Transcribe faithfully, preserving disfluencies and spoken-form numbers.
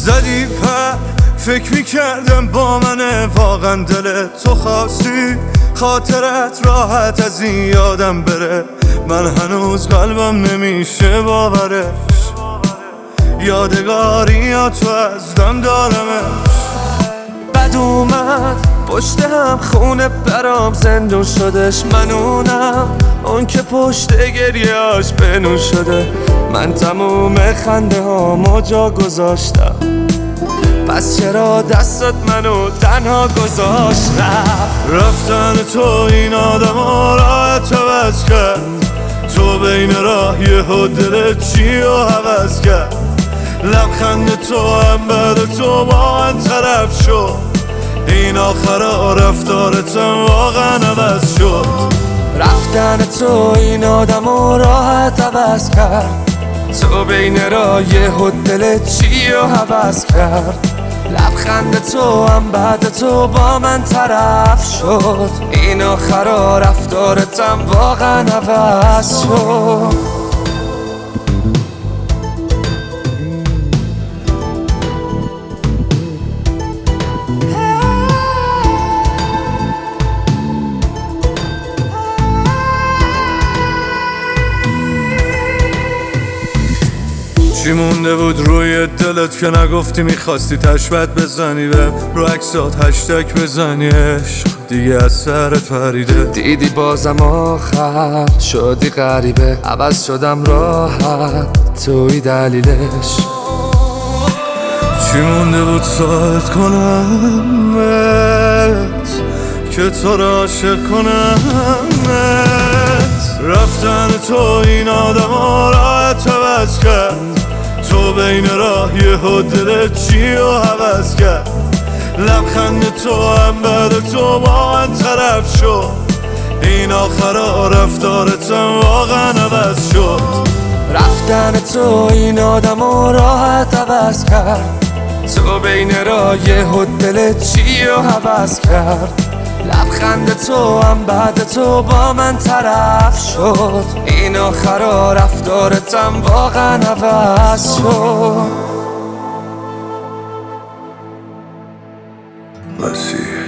زدی پر فکر میکردم با منه واقعا دل تو خواستی خاطرت راحت از این یادم بره من هنوز قلبم نمیشه باورش یادگاری یا تو از دم دارمش بد اومد پشت هم خونه برام زندون شدش منونم اون که پشت گریهاش بنون شده من تموم خنده هامو جا گذاشتم پس چرا دستت منو تنها گذاشت رفتن تو این آدم ها راحت عوض کرد تو بین راه یهو دلت چی رو عوض کرد لبخند تو هم بعد تو با من طرف شد این آخرا رفتارتم واقعا عوض شد رفتن تو این آدم ها راحت عوض کرد تو بین راه یهو دلت چی رو عوض کرد لبخند تو هم بعد تو با من طرف شد این آخرا رفتارتم واقعا عوض شد چی مونده بود روی دلت که نگفتی میخواستی تشبت بزنی و رو عکسات هشتگ بزنی عشق دیگه از سرت پریده دیدی بازم آخر شدی غریبه عوض شدم راحت توی دلیلش چی مونده بود ساعت کنم که تو را عاشق کنم رفتن تو این آدم ها راحت عوض کرد تو بین راه یهو دلت چی رو عوض کرد لبخند تو هم بعد تو با من طرف شد این آخرا رفتارتم واقعا عوض شد رفتن تو این آدم ها راحت عوض کرد تو بین راه یهو دلت چی رو عوض کرد لبخند تو هم بعد تو با من طرف شد این آخرا رفتارتم واقعا عوض شد مسیح